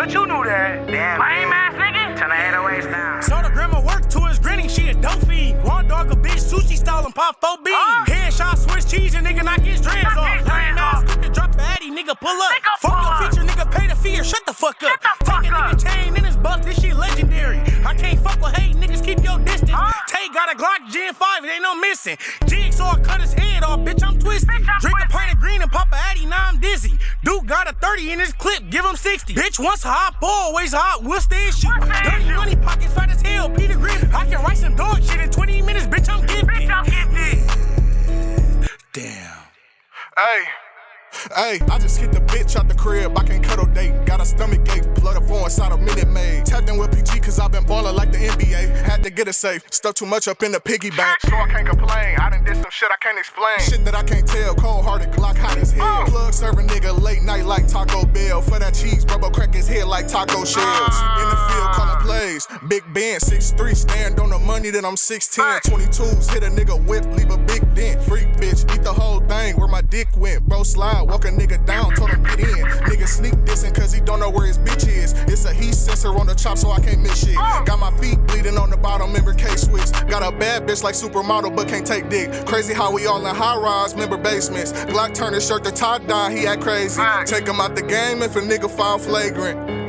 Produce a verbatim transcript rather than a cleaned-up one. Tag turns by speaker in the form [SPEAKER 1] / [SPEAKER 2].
[SPEAKER 1] But you knew that.
[SPEAKER 2] Damn,
[SPEAKER 1] Lame ass nigga.
[SPEAKER 2] Turn the eight oh eights down.
[SPEAKER 3] Saw the grandma work to his granny, she a dope fiend. Raw dog a bitch, sushi style and pop four beans.
[SPEAKER 1] Uh.
[SPEAKER 3] Headshot, Swiss cheese, and nigga knock his dreads
[SPEAKER 1] Knock
[SPEAKER 3] off.
[SPEAKER 1] his
[SPEAKER 3] Lame
[SPEAKER 1] dreads
[SPEAKER 3] ass
[SPEAKER 1] off.
[SPEAKER 3] nigga drop a addy, nigga pull up.
[SPEAKER 1] Nigga
[SPEAKER 3] Fuck
[SPEAKER 1] pull
[SPEAKER 3] your
[SPEAKER 1] up.
[SPEAKER 3] feature, nigga pay the fee or shut the fuck up.
[SPEAKER 1] Shut the fuck
[SPEAKER 3] Take a
[SPEAKER 1] up.
[SPEAKER 3] nigga chain in his buck, this shit legendary. I can't fuck with hate, niggas keep your distance.
[SPEAKER 1] Uh.
[SPEAKER 3] Tay got a Glock Gen five, it ain't no missing. Jigsaw cut his head off, bitch, I'm twisted.
[SPEAKER 1] Bitch, I'm
[SPEAKER 3] Drink a
[SPEAKER 1] twisted.
[SPEAKER 3] pint of green and pop a addy, now I'm dizzy. Dude got a thirty in his clip, give him sixty. Bitch, once hot, always hot, what's the issue?
[SPEAKER 1] What's the
[SPEAKER 3] Dirty
[SPEAKER 1] issue?
[SPEAKER 3] money pockets fat as hell, Peter Griffin. I can write some dog shit in twenty minutes, bitch, I'm gifted.
[SPEAKER 1] Bitch, I'm gifted.
[SPEAKER 3] Damn.
[SPEAKER 4] Hey, hey, I just hit the bitch out the crib. I can't cuddle date. Got a stomach ache, blood of four inside a Minute Maid. Tapped in with P G cause I been ballin' like the N B A. Had to get it safe, stuck too much up in the piggy bank. So I can't complain, I done did some shit I can't explain. Shit that I can't tell, cold hearted, Glock hot as hell. Plug serving nigga late night like Taco Bell. For that cheese, Robo crack his head like taco shells. In the field calling plays, Big Ben, six three, stand on the money that I'm six ten. twenty-twos, hit a nigga whip, leave a big dent. Freak bitch, eat the whole thing, where my dick went. Bro slide, walk a nigga down, told him get in. Nigga sneak dissing cause he don't know where his bitch is. It's a heat sensor on the chop so I can't miss shit. Got my feet bleeding on the bottom, member K-Switch. Got a bad bitch like supermodel but can't take dick. Crazy how we all in high rise, member basements. Glock turn his shirt to tie dye, he act crazy. Take him out the game if a nigga foul flagrant.